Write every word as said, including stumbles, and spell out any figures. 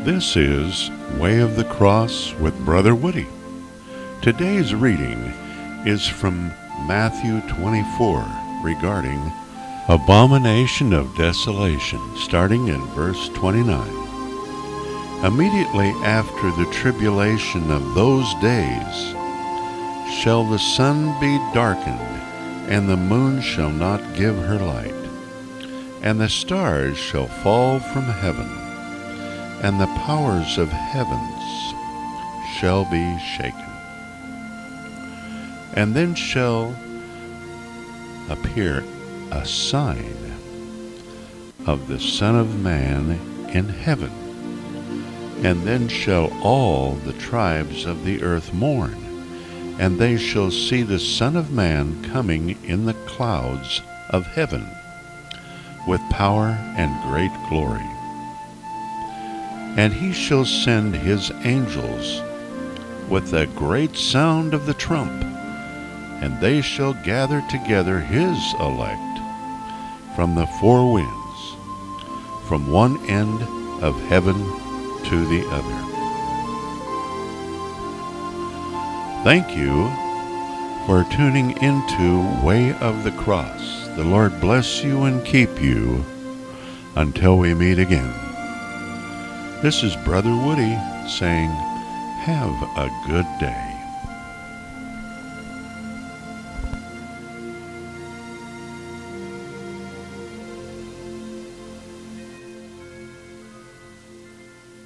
This is Way of the Cross with Brother Woody. Today's reading is from Matthew twenty-four regarding abomination of desolation, starting in verse twenty-nine. Immediately after the tribulation of those days shall the sun be darkened, and the moon shall not give her light, and the stars shall fall from heaven, and the powers of heavens shall be shaken. And then shall appear a sign of the Son of Man in heaven. And then shall all the tribes of the earth mourn, and they shall see the Son of Man coming in the clouds of heaven with power and great glory. And he shall send his angels with a great sound of the trump, and they shall gather together his elect from the four winds, from one end of heaven to the other. Thank you for tuning into Way of the Cross. The Lord bless you and keep you until we meet again. This is Brother Woody saying, have a good day.